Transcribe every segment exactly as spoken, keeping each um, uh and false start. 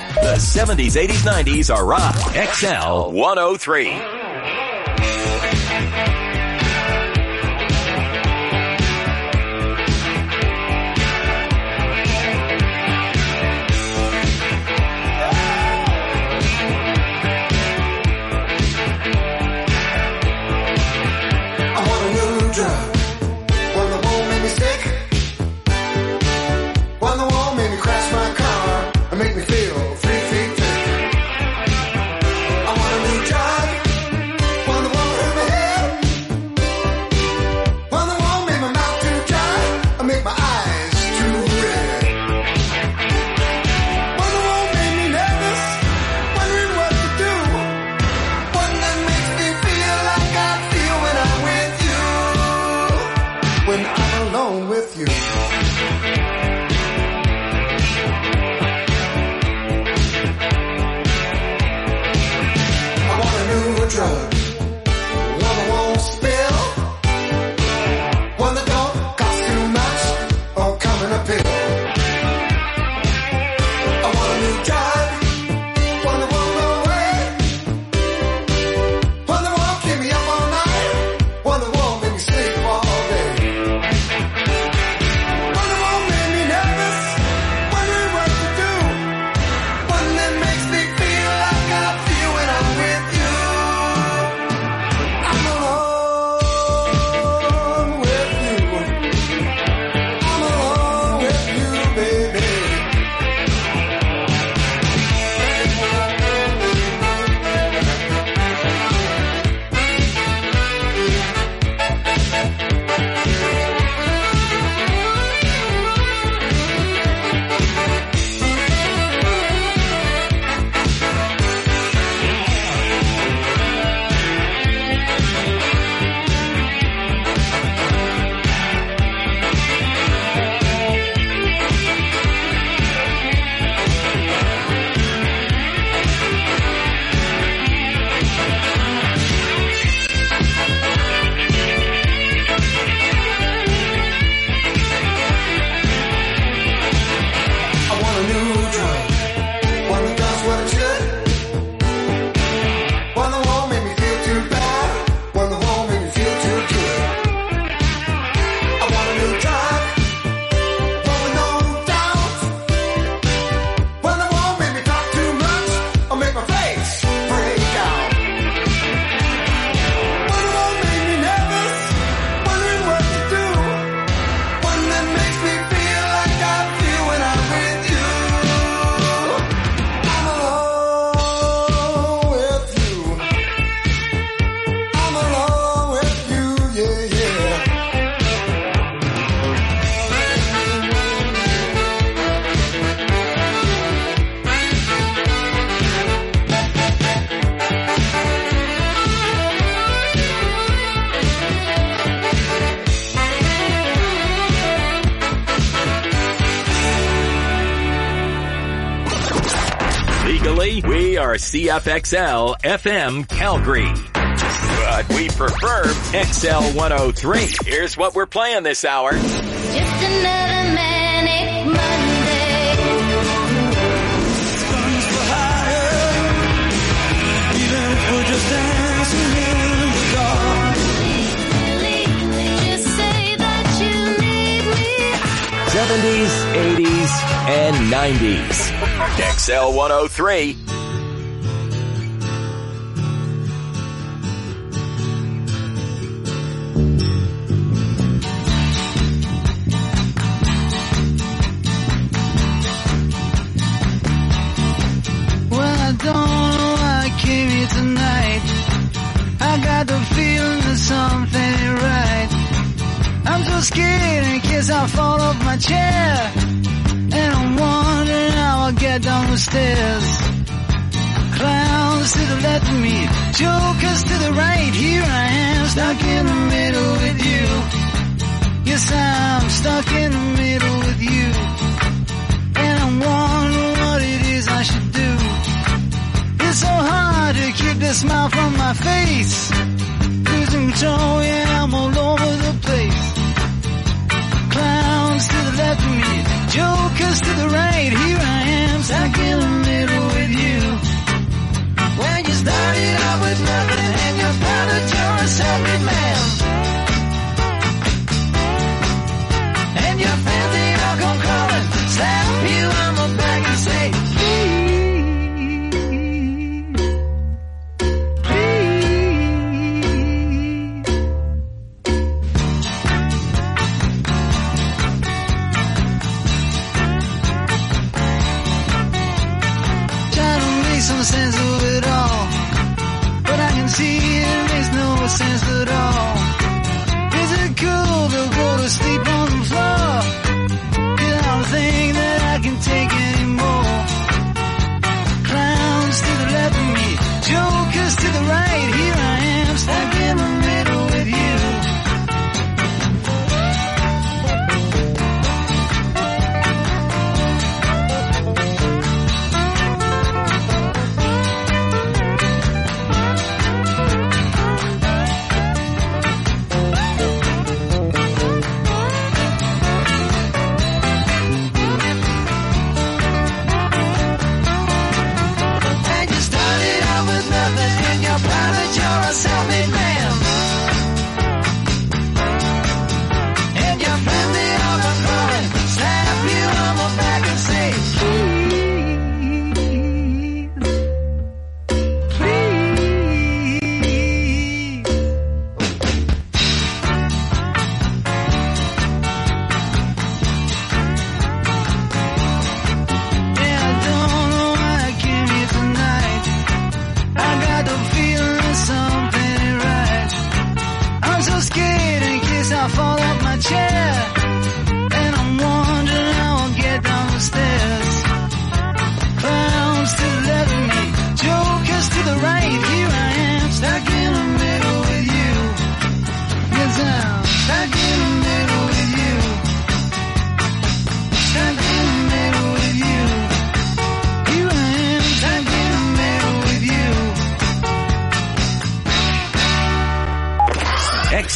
The seventies, eighties, nineties are rock. X L one oh three. We are C F X L F M Calgary, but we prefer X L one oh three. Here's what we're playing this hour. Just another manic Monday. Guns for hire, even if we're just dancing in the dark. Please, just say that you need me. seventies, eighties, and nineties. X L one oh three. Scared in case I fall off my chair, and I'm wondering how I'll get down the stairs. Clowns to the left of me, jokers to the right. Here I am, stuck in the middle with you. Yes, I'm stuck in the middle with you, and I'm wondering what it is I should do. It's so hard to keep the smile from my face. Losing control, yeah, I'm all over the place. Clowns to the left of me, jokers to the right. Here I am, stuck in the middle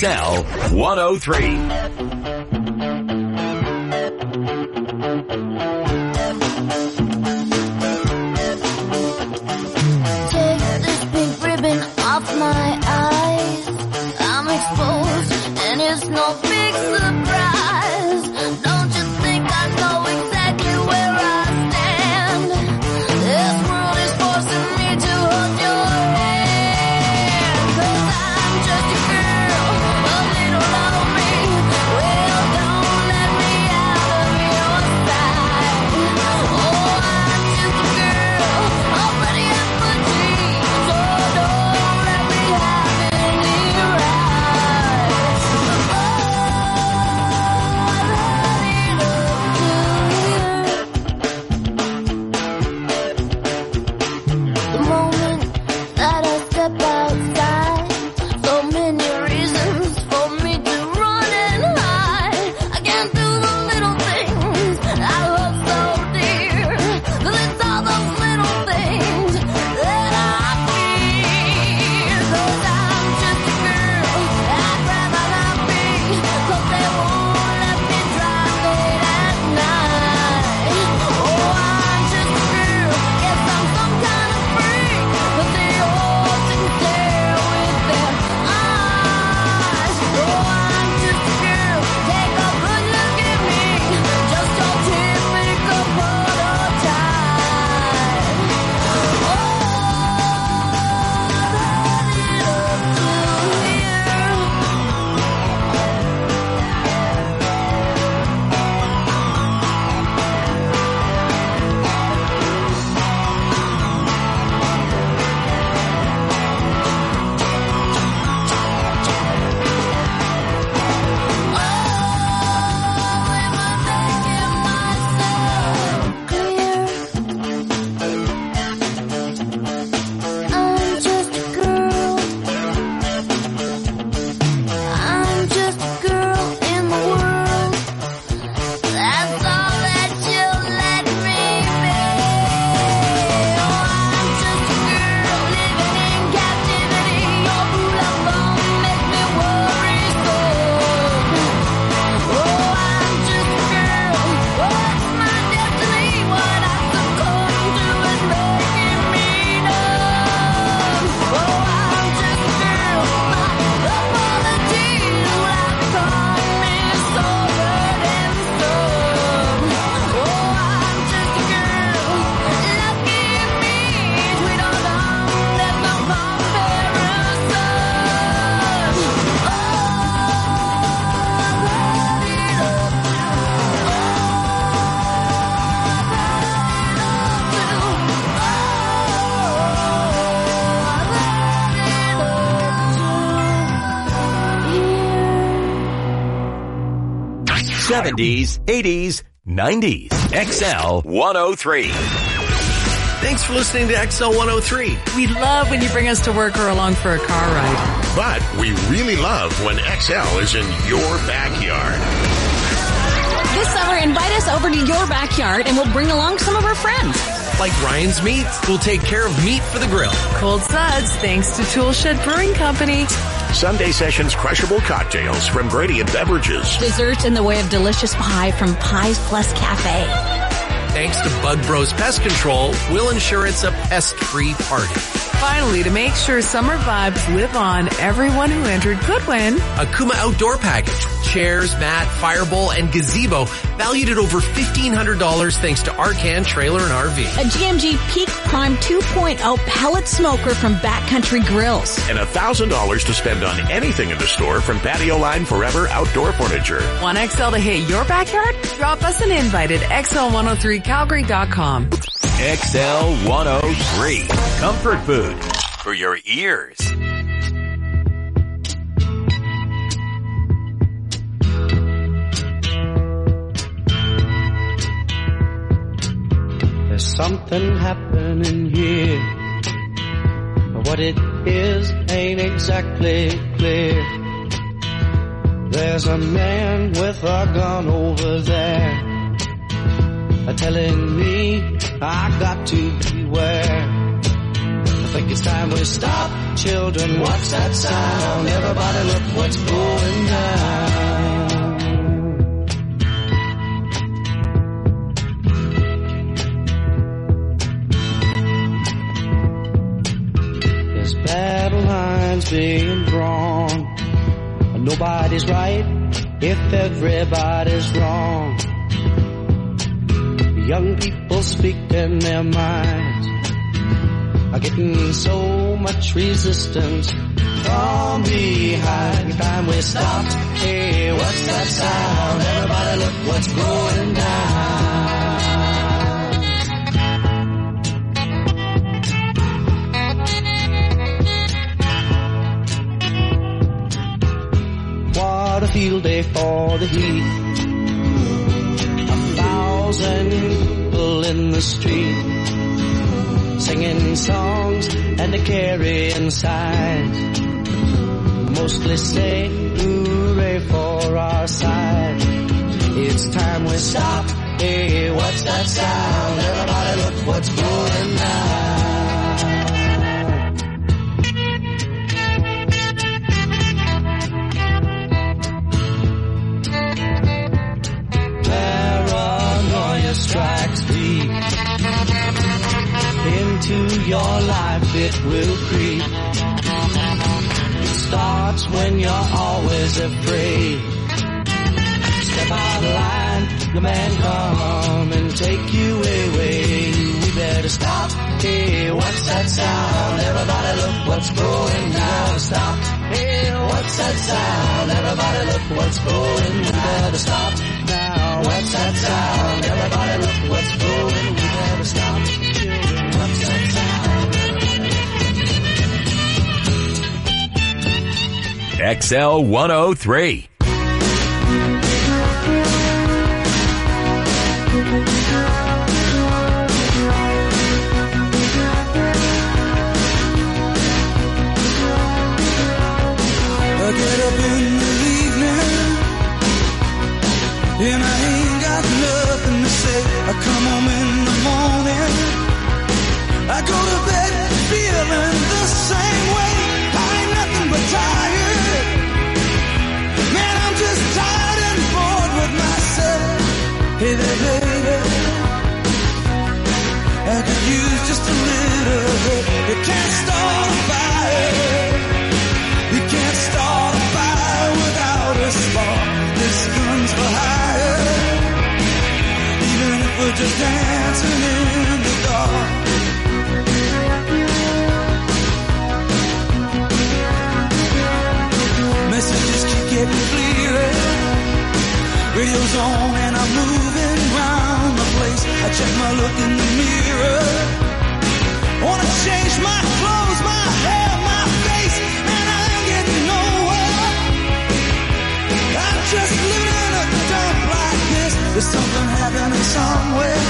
X L one oh three. Take this pink ribbon off my eyes. I'm exposed and it's no big surprise. Don't you think I know exactly where I stand? This world is forcing me to hold your hand. 'Cause I'm just a girl, a little lonely. Well, don't let me out of your sight. Oh, I'm just a girl, already up for dreams. So don't let me have any rights. Oh, the moment that I step outside, so many reasons for me to run and hide. I can't do the little things I love so dear, but it's all those little things that I fear. 'Cause I'm just a girl, I'd rather not be, 'cause they won't let me drive late at night. Oh, I'm just a girl, guess I'm some kind of freak, but they all can stare with their eyes. Oh, I'm just a girl, take a good look at me, just your typical prototype. Oh, I'm just a girl. I'm just a girl in the world. That's all that you'll let me be. Oh, I'm just a girl living in captivity. Your blue love won't make me worry so. Oh, I'm just a girl. What's my destiny? What I succumb to is making me numb. Oh, I'm just a girl. My apologies will have become me so burdensome. Oh, I'm just a girl. Lucky me, sweet or long, there's no comparison. Oh, seventies, eighties, nineties. X L one oh three. Thanks for listening to X L one oh three. We love when you bring us to work or along for a car ride. But we really love when X L is in your backyard. This summer, invite us over to your backyard and we'll bring along some of our friends. Like Ryan's Meat, we'll take care of meat for the grill. Cold Suds, thanks to Tool Shed Brewing Company. Sunday Sessions crushable cocktails from Gradient Beverages. Desserts in the way of delicious pie from Pies Plus Cafe. Thanks to Bug Bros Pest Control, we'll ensure it's a pest-free party. Finally, to make sure summer vibes live on, everyone who entered could win a Kuma Outdoor Package. Chairs, mat, firebowl, and gazebo valued at over fifteen hundred dollars thanks to Arcan Trailer and R V. A G M G Peak Prime two point oh pellet smoker from Backcountry Grills. And one thousand dollars to spend on anything in the store from Patio Line Forever Outdoor Furniture. Want X L to hit your backyard? Drop us an invite at X L one oh three Calgary dot com. X L one oh three. Comfort food for your ears. There's something happening here. What it is ain't exactly clear. There's a man with a gun over there, telling me I got to beware. I think It's time we stop, children, what's that sound? Everybody look what's going down. There's battle lines being drawn. Nobody's right if everybody's wrong. Young people speaking their minds are getting so much resistance from behind. Every time we stop, hey, what's that sound? Everybody look what's going down. What a field day for the heat. A thousand people in the street, singing songs and a carrying signs, mostly say hooray for our side. It's time we stop, hey, what's that sound? Everybody look what's going down. Paranoia strikes deep into your life, it will creep. It starts when you're always afraid. Step out of line, the man come and take you away. We better stop, hey, what's that sound? Everybody look what's going down. Stop, hey, what's that sound? Everybody look what's going down. We better stop now, what's that sound? Everybody look what's going. We better stop. What's that sound? X L one oh three. I get up in the evening and I ain't got nothing to say. I come home in the morning, I go to bed feeling the same way. I ain't nothing but tired. Man, I'm just tired and bored with myself. Hey there, baby, I could use just a little bit. You can't start a fire. You can't start a fire without a spark. This gun's for hire. Even if we're just dancing in the dark. Messages keep getting clearer. Radio's on and I'm moving round the place. I check my look in the mirror. Wanna change my clothes, my hair, my face, and I ain't getting nowhere. I'm just living in a dump like this. There's something happening somewhere.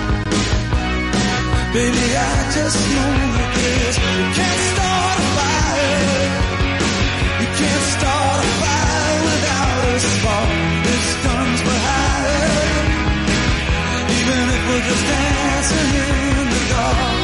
Baby, I just know that this. You can't start a fire. You can't start a fire without a spark. This gun's for hire. Even if we're just dancing in the dark.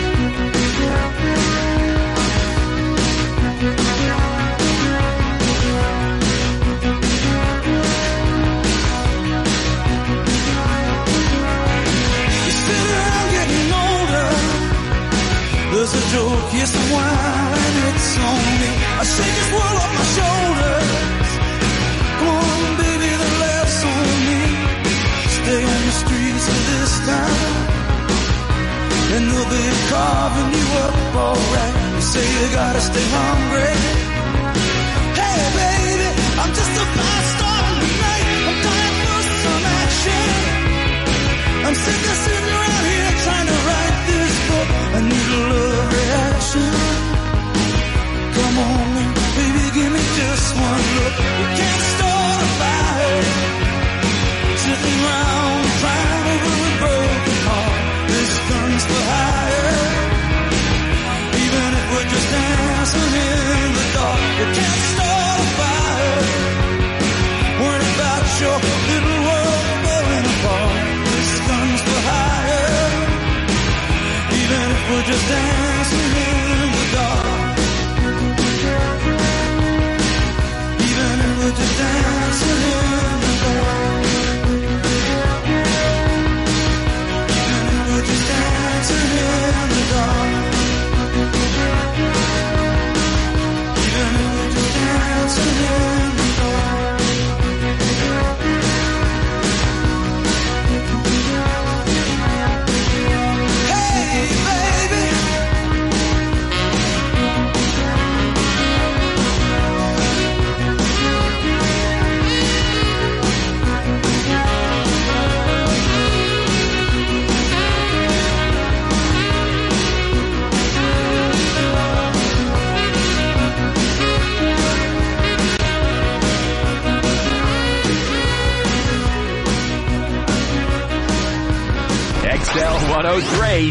There's a joke, yes, a wine, and it's on me. I shake this world off my shoulders. Come on, baby, the laughs on me. Stay on the streets of this town, and they'll be carving you up alright. You say you gotta stay hungry. Hey, baby, I'm just about starting tonight. I'm dying for some action. I'm sick of sitting around here trying to write this book. I need a love reaction. Come on, baby, give me just one look. You can't start a fire sitting around crying over a broken heart. This gun's for hire. Even if we're just dancing in the dark, you can't start a fire. Worry about your little world falling apart. This gun's for hire. Even if we're just dancing in the one oh three.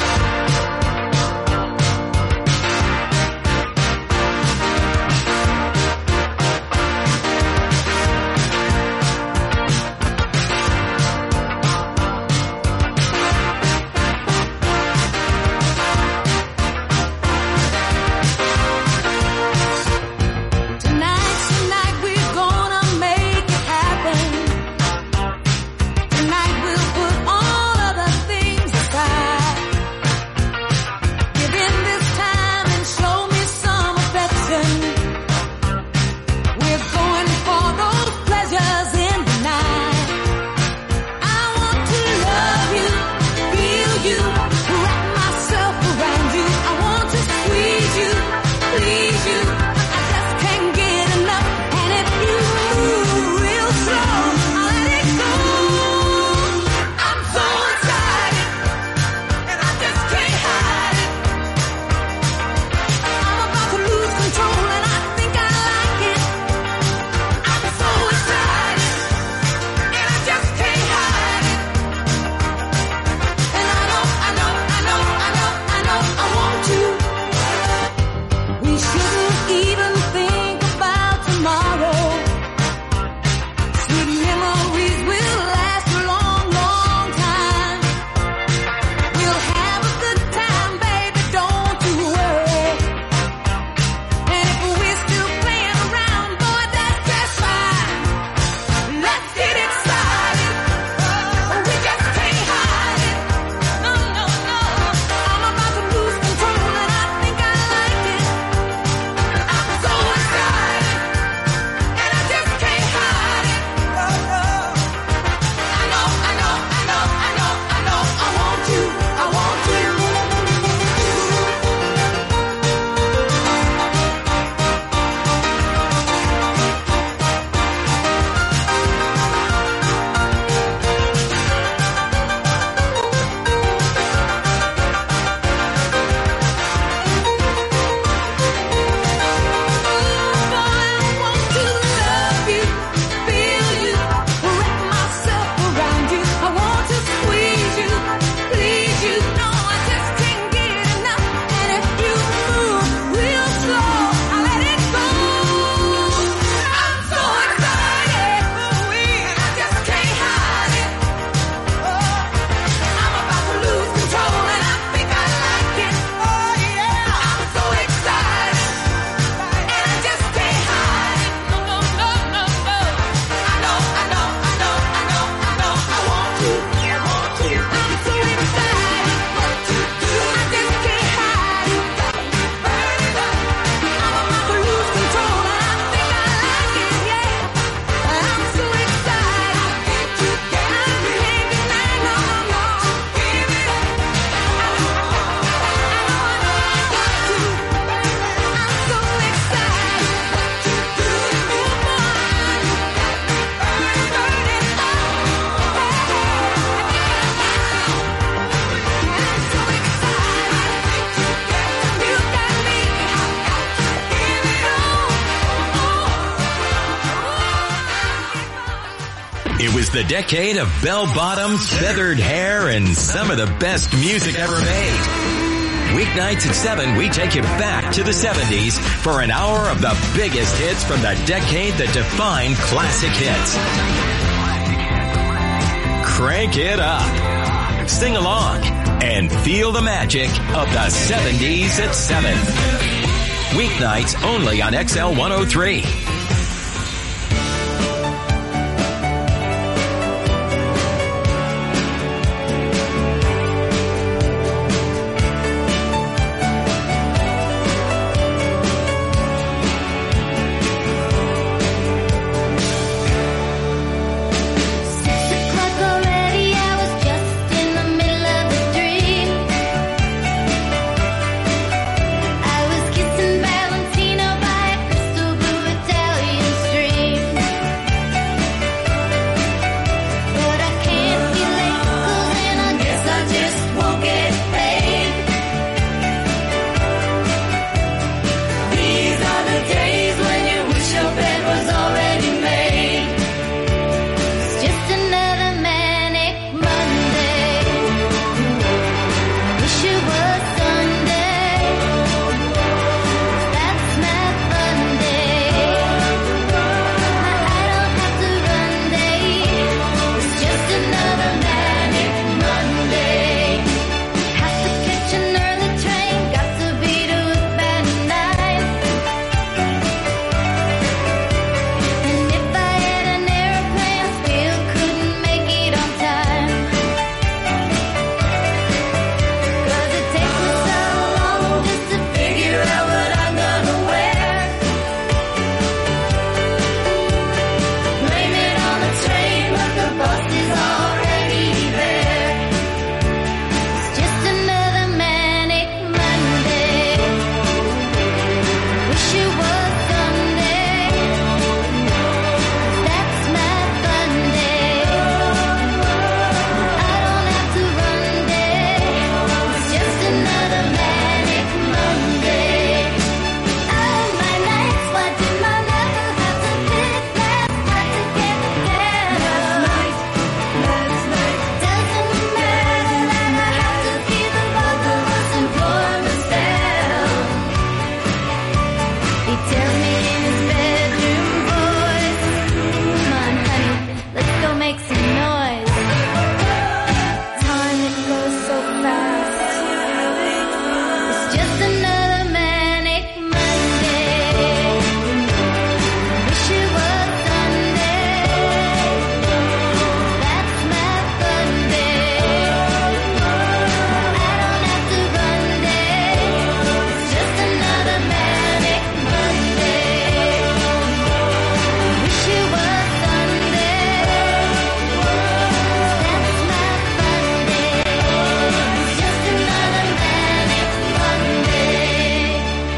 It was the decade of bell-bottoms, feathered hair, and some of the best music ever made. Weeknights at seven, we take you back to the seventies for an hour of the biggest hits from the decade that defined classic hits. Crank it up, sing along, and feel the magic of the seventies at seven. Weeknights only on X L one oh three. I was kissing Valentino by a crystal blue hotel. Just another manic Monday. Wish it was Sunday. That's my fun day. I don't have to run day. It's just another manic Monday. Wish it was Sunday. That's my fun day. It's just another manic Monday.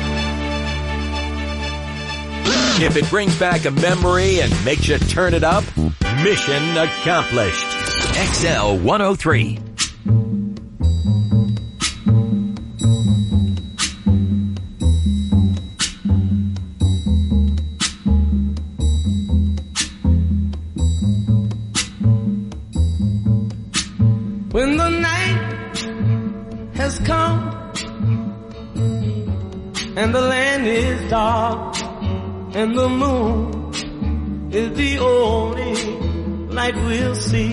If it brings back a memory and makes you turn it up, mission accomplished. X L one oh three. When the night has come and the land is dark and the moon is the only light we'll see.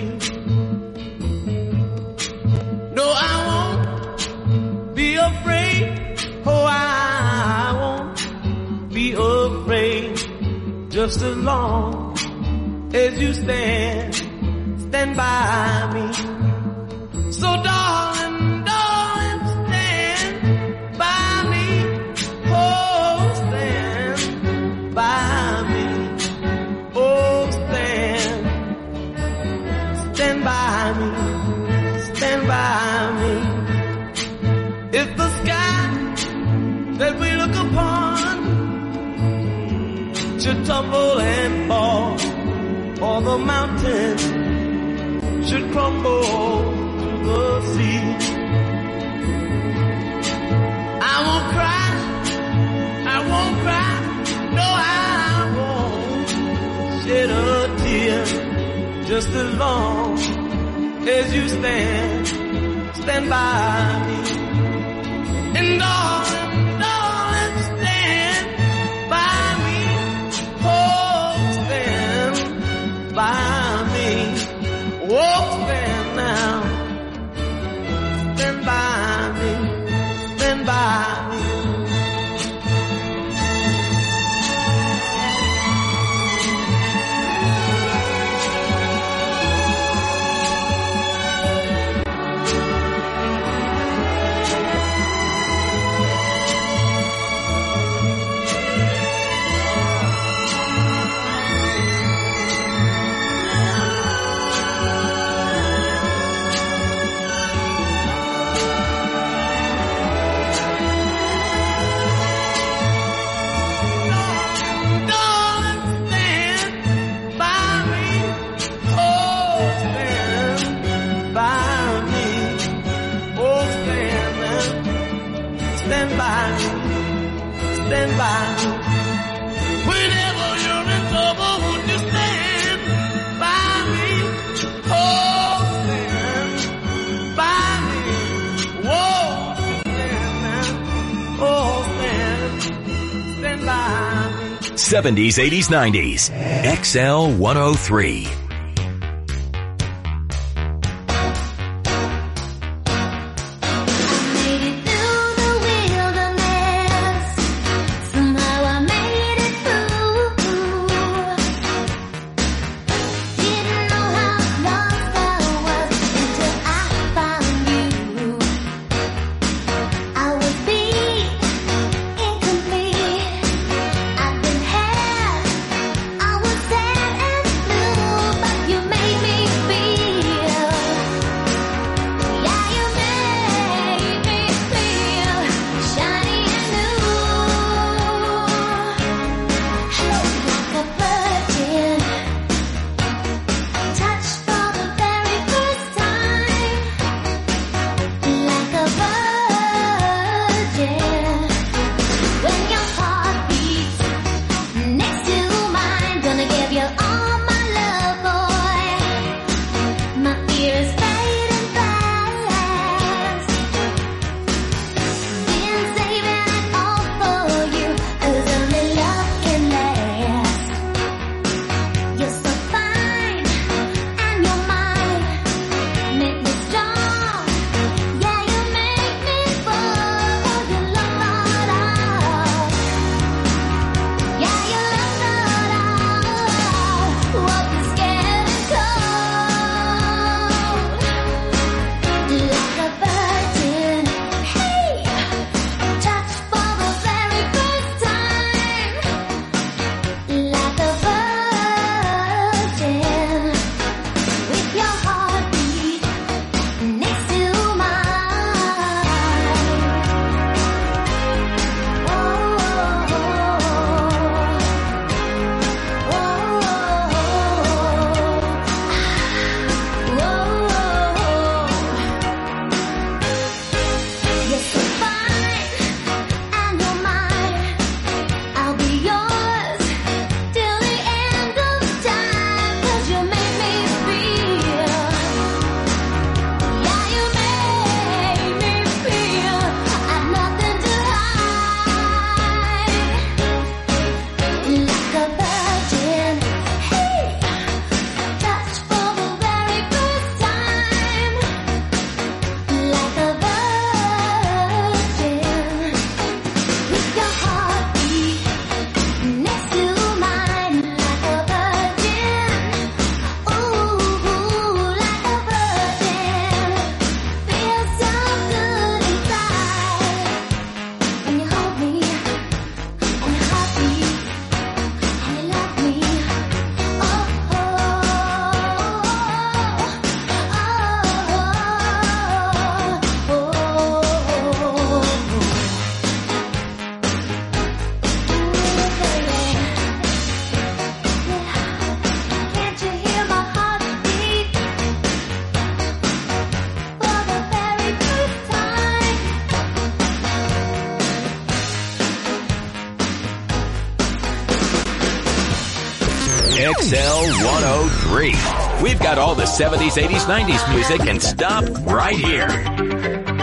No, I won't be afraid. Oh, I won't be afraid. Just as long as you stand, stand by me. So darling, darling, stand by me. Oh, stand by me. Oh, stand, stand by me. Stand by me. If the sky that we look upon should tumble and fall, or the mountains should crumble the sea, I won't cry, I won't cry, no, I won't shed a tear. Just as long as you stand, stand by me. And darling, darling, stand by me. Oh, stand by me. Oh, stand now. Stand by me, stand by me. Stand by me, stand by me. Whenever you're in trouble, would you stand by me? Oh, stand by me. Whoa, stand now. Oh, stand, stand by me. seventies, eighties, nineties. X L one oh three. I've been had, I was sad and blue. X L one oh three. We've got all the seventies, eighties, nineties music and stop right here.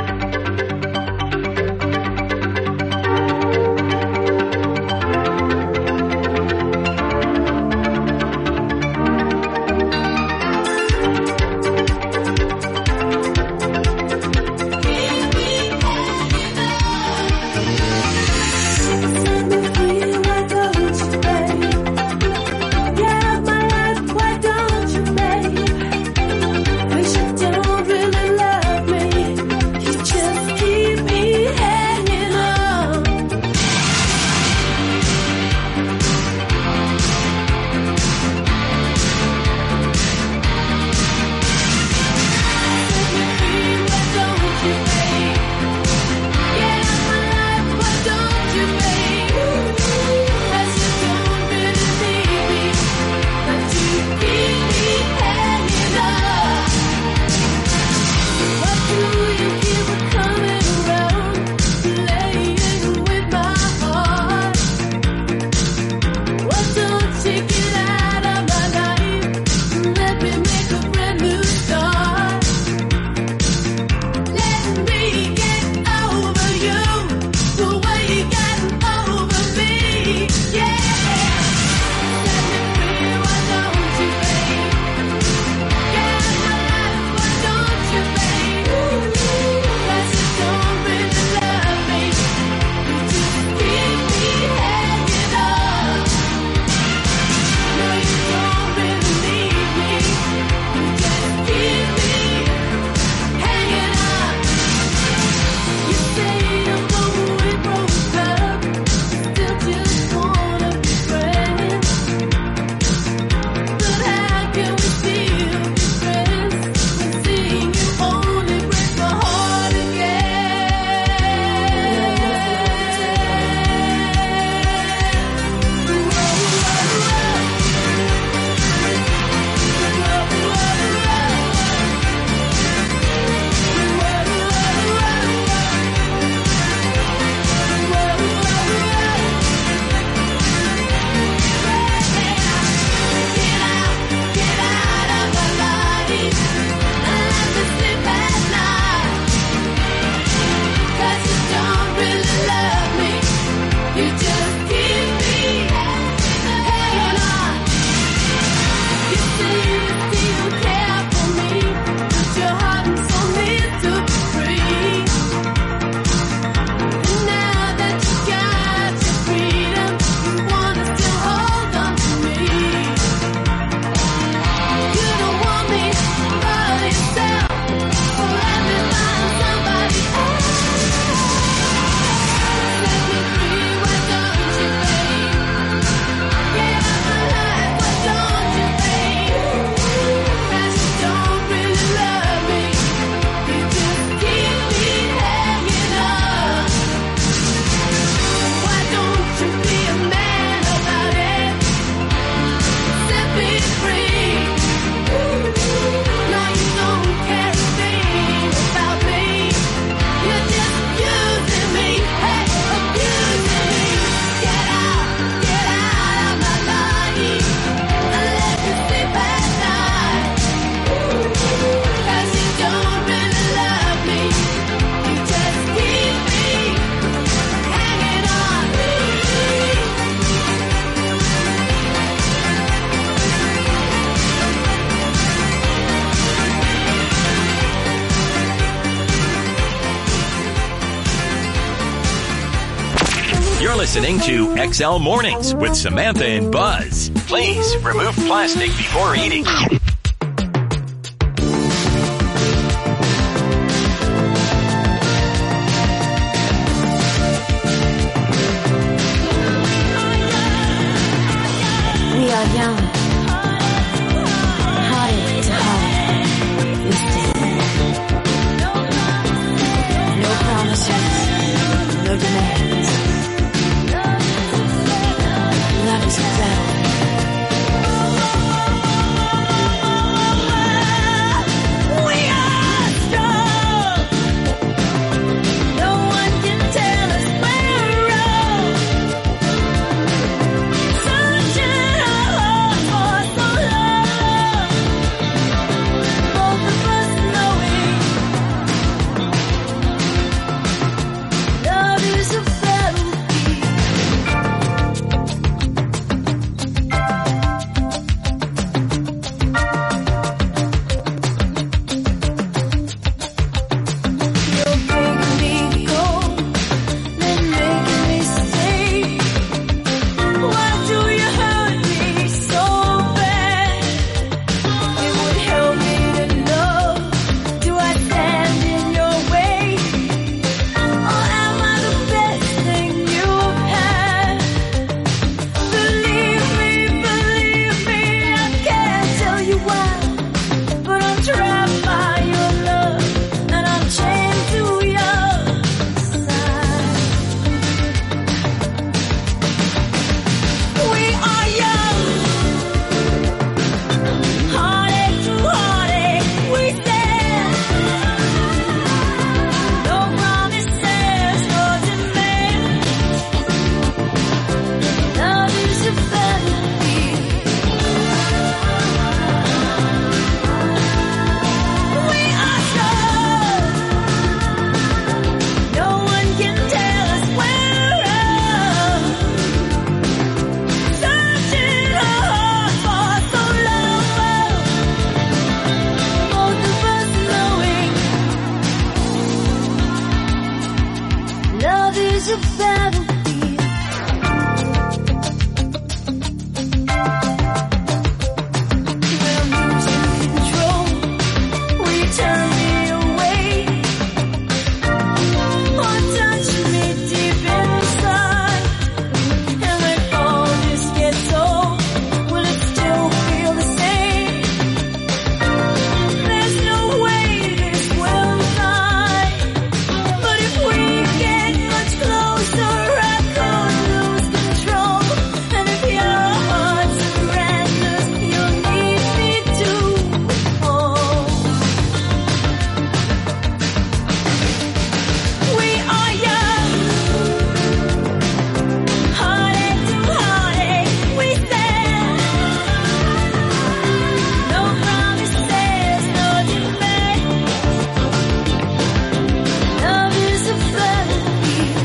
You're listening to X L Mornings with Samantha and Buzz. Please remove plastic before eating. We are young, hearted to heart, mystic. No promises, no demands. Love is better. is a battlefield. When I'm losing control, will you turn me away? Or touch me deep inside? And when all this gets old, will it still feel the same? There's no way this will die. But if we get much closer, I could lose control. And if your heart surrenders, you'll need me to. Oh. We are young, heartache to heartache, we stand. No promises, no demand. Love is a battlefield.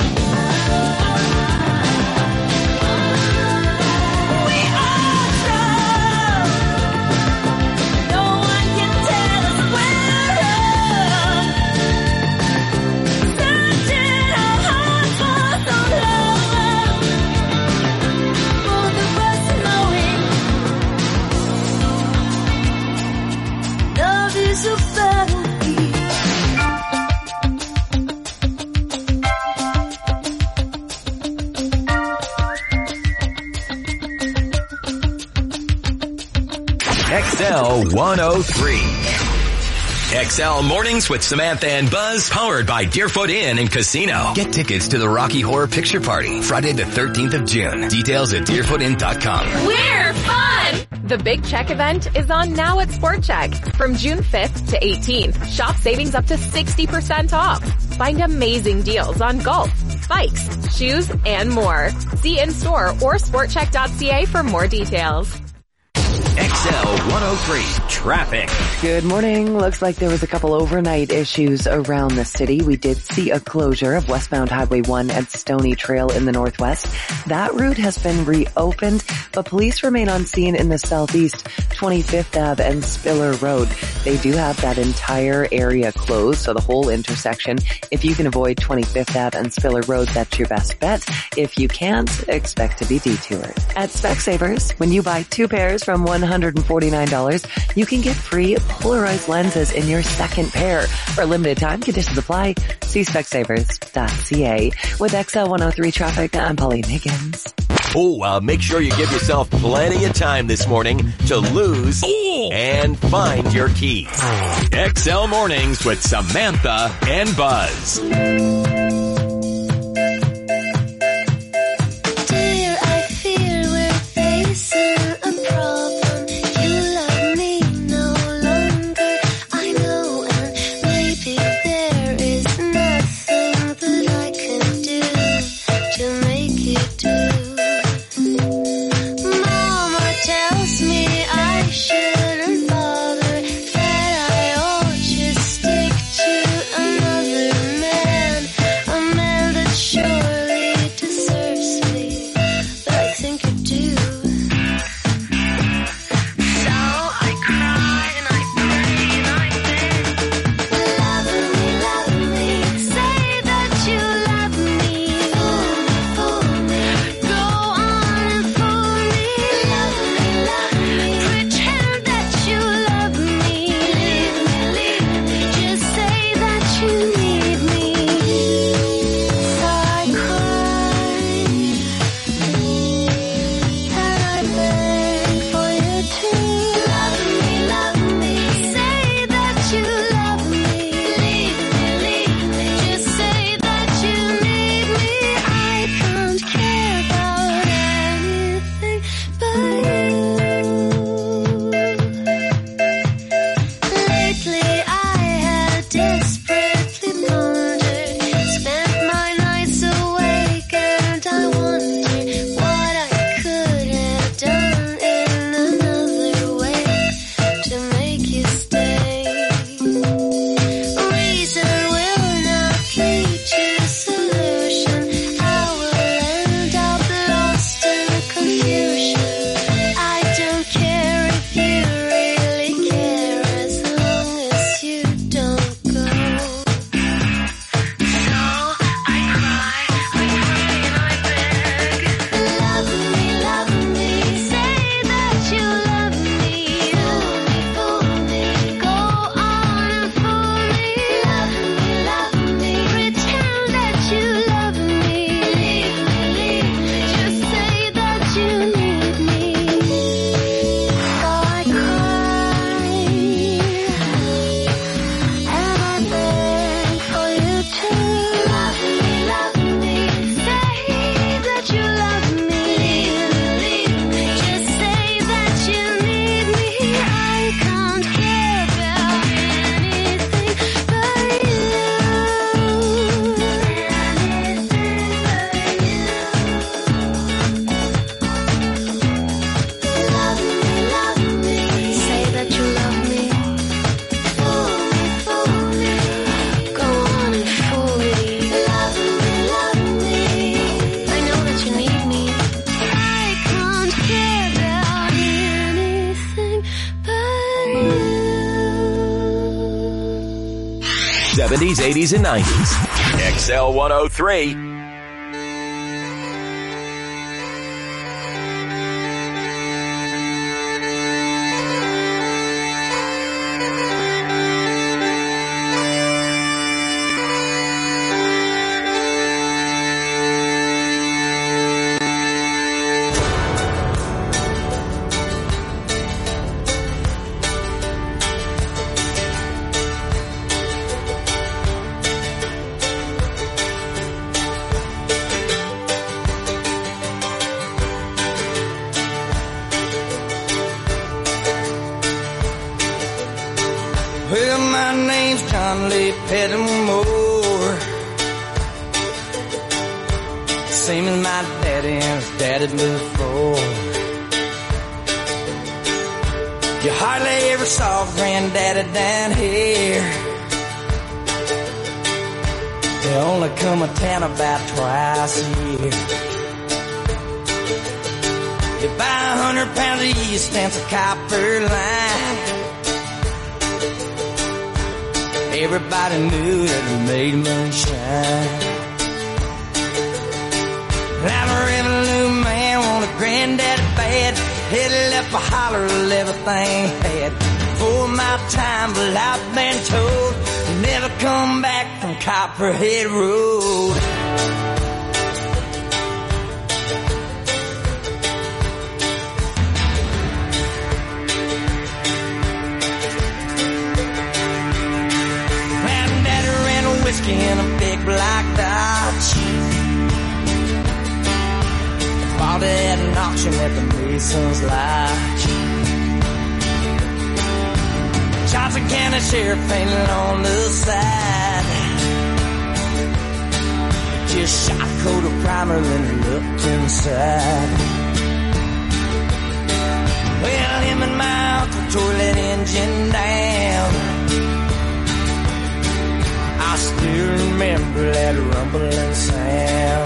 We are strong. No one can tell us where from. Searching our hearts for some love. Both of us knowing love is a battlefield. X L one oh three. X L Mornings with Samantha and Buzz, powered by Deerfoot Inn and Casino. Get tickets to the Rocky Horror Picture Party, Friday the thirteenth of June. Details at deerfoot inn dot com. We're fun! The Big Check event is on now at Sport Check. From June fifth to eighteenth, shop savings up to sixty percent off. Find amazing deals on golf, bikes, shoes, and more. See in-store or sport check dot c a for more details. X L one oh three Traffic. Good morning. Looks like there was a couple overnight issues around the city. We did see a closure of westbound Highway one at Stony Trail in the northwest. That route has been reopened, but police remain on scene in the southeast, twenty-fifth Avenue and Spiller Road. They do have that entire area closed, so the whole intersection. If you can avoid twenty-fifth Avenue and Spiller Road, that's your best bet. If you can't, expect to be detoured. At Specsavers, when you buy two pairs from one hundred forty-nine dollars, you can get free polarized lenses in your second pair. For a limited time, conditions apply. See specsavers dot c a. With X L one oh three Traffic, I'm Pauline Higgins. Oh, uh, make sure you give yourself plenty of time this morning to lose and find your keys. X L Mornings with Samantha and Buzz. Dear, I feel we're facing a problem. You love me no longer, I know, and maybe there is nothing that I can do to make it do. Mama tells me I shouldn't bother, that I ought to stick to another man. seventies, eighties, and nineties. X L one oh three. Well, my name's John Lee Pettimore, same as my daddy and his daddy before. You hardly ever saw Granddaddy down here. They only come to town about twice a year. You buy a hundred pounds of yeast and some copper line. Everybody knew that we made moonshine. I'm a revenue man, want a granddaddy bad. Headed left for holler, everything had. For my time, but I've been told to never come back from Copperhead Road. Whiskey in a big black Dodge. Bought it at an auction at the Mason's Lodge. Johnson County Sheriff painted on the side. Just shot a coat of primer then looked inside. Well, him and my uncle tore that engine down. I still remember that rumbling sound.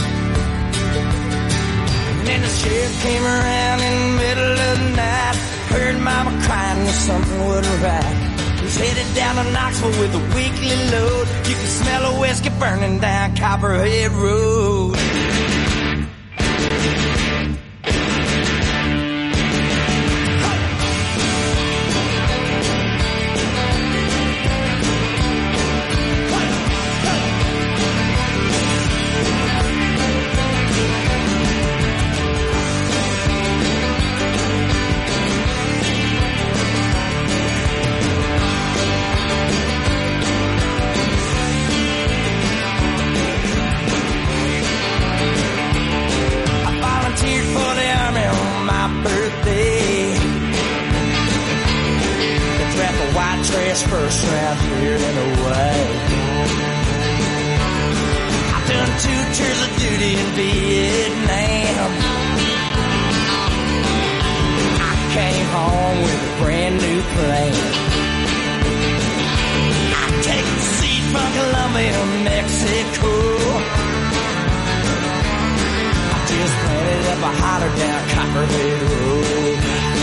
And then the sheriff came around in the middle of the night. Heard mama crying that something wasn't right. He was headed down to Knoxville with a weekly load. You could smell a whiskey burning down Copperhead Road. First round here and away. I've done two tours of duty in Vietnam. I came home with a brand new plane. I take the seat from Colombia to Mexico. I just planted up a holler down Copperhead Road.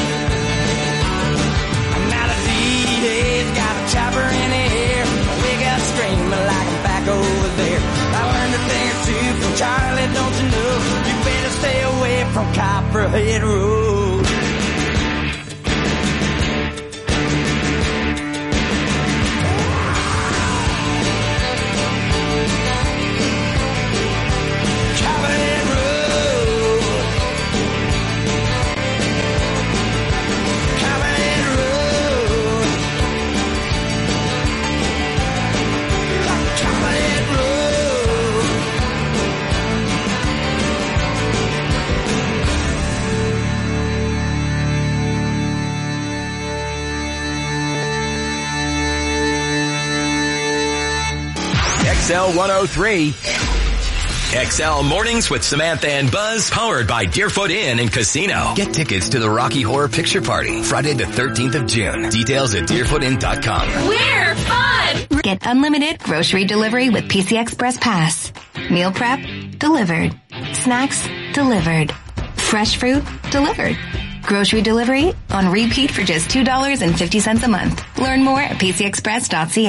Got a chopper in the air, we got screaming like I'm back over there. I learned a thing or two from Charlie, don't you know? You better stay away from Copperhead Road. Copperhead Road. Copperhead Road. Copperhead Road. X L one oh three. X L Mornings with Samantha and Buzz, powered by Deerfoot Inn and Casino. Get tickets to the Rocky Horror Picture Party, Friday the thirteenth of June. Details at deerfoot inn dot com. We're fun! Get unlimited grocery delivery with P C Express Pass. Meal prep, delivered. Snacks, delivered. Fresh fruit, delivered. Grocery delivery on repeat for just two dollars and fifty cents a month. Learn more at p c express dot c a.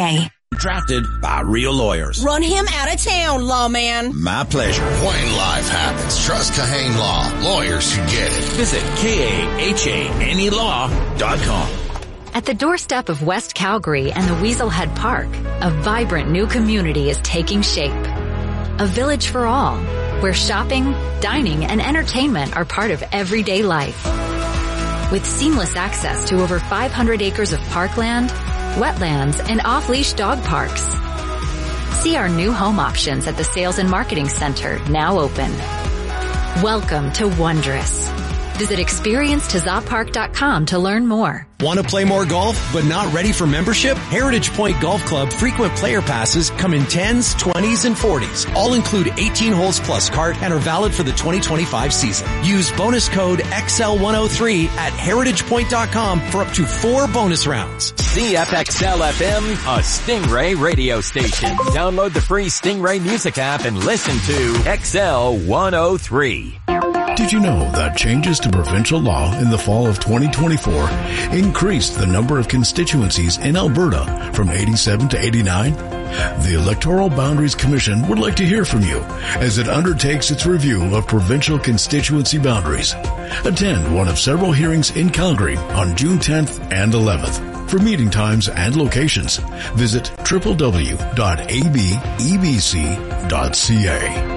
Drafted by real lawyers. Run him out of town, lawman. My pleasure. When life happens, trust Kahane Law. Lawyers who get it. Visit K A H A N E law dot com. At the doorstep of West Calgary and the Weaselhead Park, a vibrant new community is taking shape. A village for all, where shopping, dining, and entertainment are part of everyday life. With seamless access to over five hundred acres of parkland, wetlands, and off-leash dog parks. See our new home options at the Sales and Marketing Center, now open. Welcome to Wondrous. Visit experience to zoppark dot com to learn more. Want to play more golf, but not ready for membership? Heritage Point Golf Club frequent player passes come in tens, twenties, and forties. All include eighteen holes plus cart and are valid for the twenty twenty-five season. Use bonus code X L one oh three at heritage point dot com for up to four bonus rounds. C F X L F M, a Stingray radio station. Download the free Stingray music app and listen to X L one oh three. Did you know that changes to provincial law in the fall of twenty twenty-four increased the number of constituencies in Alberta from eighty-seven to eighty-nine? The Electoral Boundaries Commission would like to hear from you as it undertakes its review of provincial constituency boundaries. Attend one of several hearings in Calgary on June tenth and eleventh. For meeting times and locations, visit w w w dot a b e b c dot c a.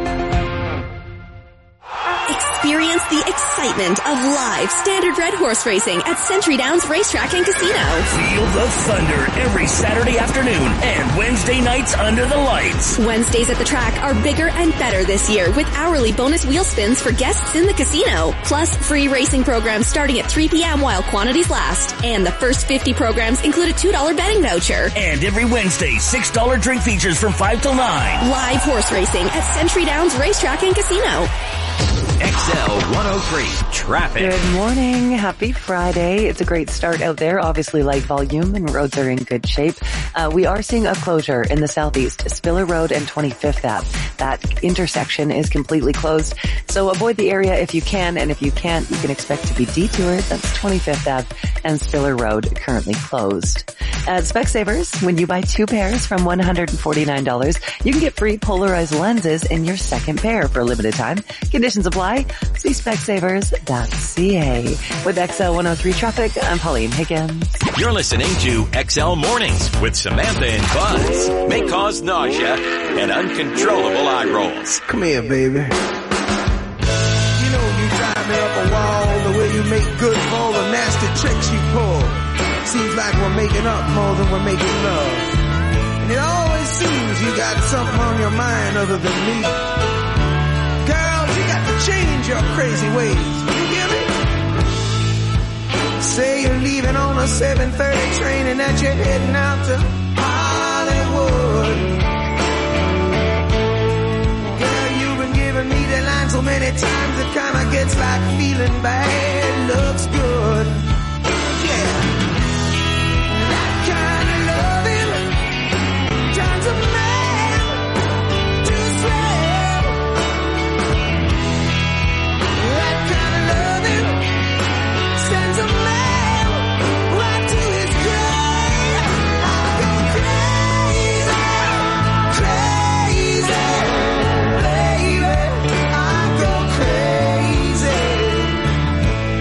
Experience the excitement of live standard red horse racing at Century Downs Racetrack and Casino. Feel the thunder every Saturday afternoon and Wednesday nights under the lights. Wednesdays at the track are bigger and better this year with hourly bonus wheel spins for guests in the casino. Plus free racing programs starting at three p.m. while quantities last. And the first fifty programs include a two dollar betting voucher. And every Wednesday, six dollar drink features from five till nine. Live horse racing at Century Downs Racetrack and Casino. X L one oh three traffic. Good morning. Happy Friday. It's a great start out there. Obviously light volume and roads are in good shape. Uh, we are seeing a closure in the southeast, Spiller Road and twenty-fifth Ave. That intersection is completely closed. So avoid the area if you can, and if you can't, you can expect to be detoured. That's twenty-fifth Ave and Spiller Road currently closed. At Specsavers, when you buy two pairs from one hundred forty-nine dollars, you can get free polarized lenses in your second pair for a limited time. Conditions apply. See specsavers dot c a. With X L one oh three traffic, I'm Pauline Higgins. You're listening to X L Mornings with Samantha and Buzz. May cause nausea and uncontrollable eye rolls. Come here, baby. You know you drive me up a wall the way you make good for all the nasty tricks you pull. Seems like we're making up more than we're making love. And it always seems you got something on your mind other than me. Change your crazy ways. You hear me? Say you're leaving on a seven thirty train and that you're heading out to Hollywood. Girl, you've been giving me the line so many times it kinda gets like feeling bad looks good. Yeah. That kind of loving turns a man to slave. Sends a man right to his grave. I go crazy, crazy, baby. I go crazy.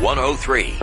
one oh three.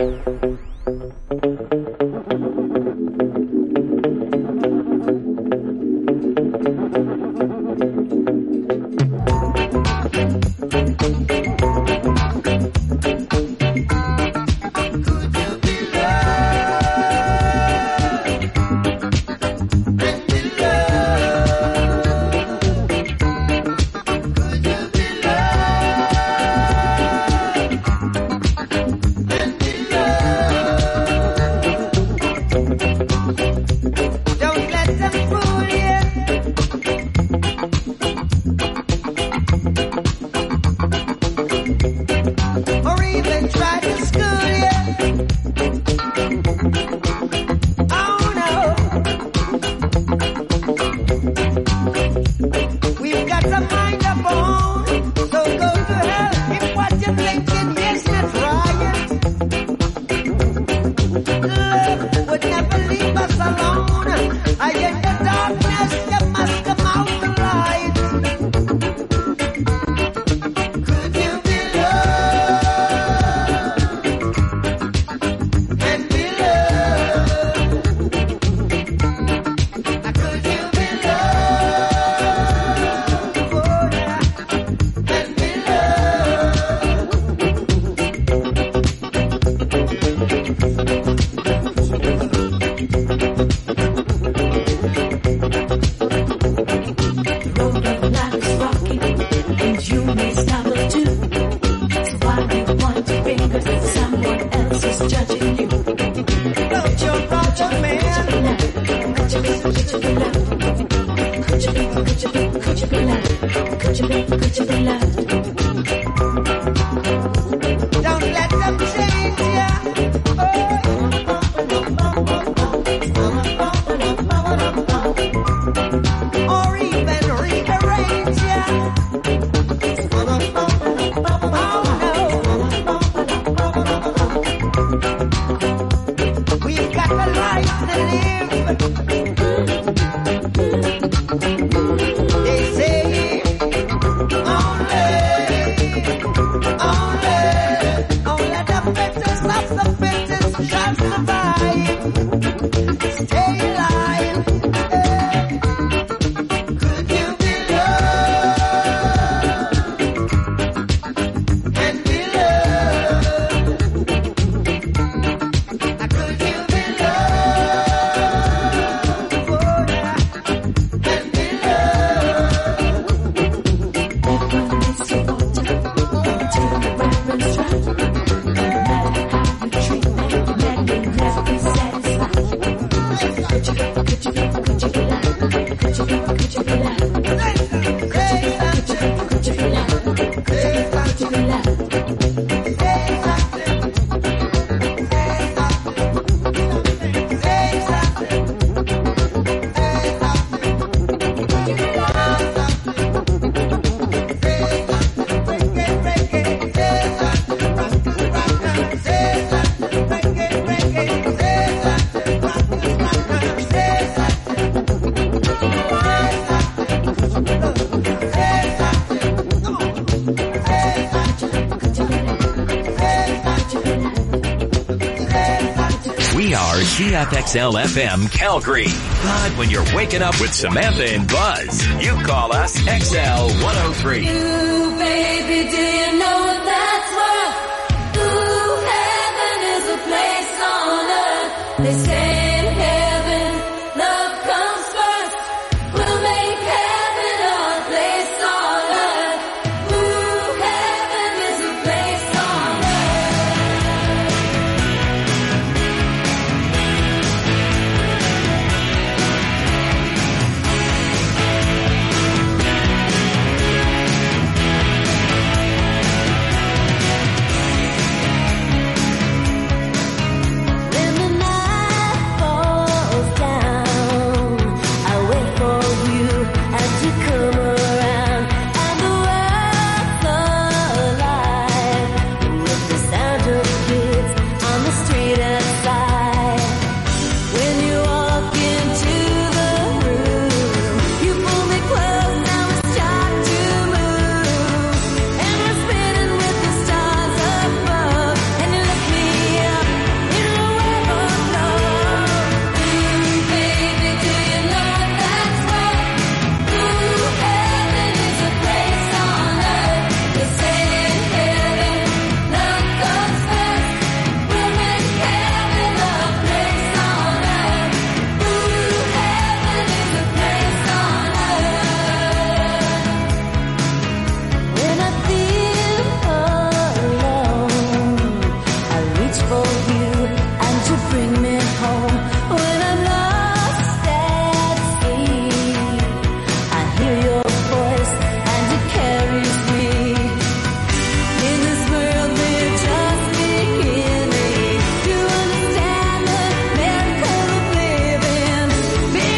C F X L F M Calgary. But when you're waking up with Samantha and Buzz, you call us X L one oh three. Ooh, baby, do you know that's what? Ooh, heaven is a place on earth. They say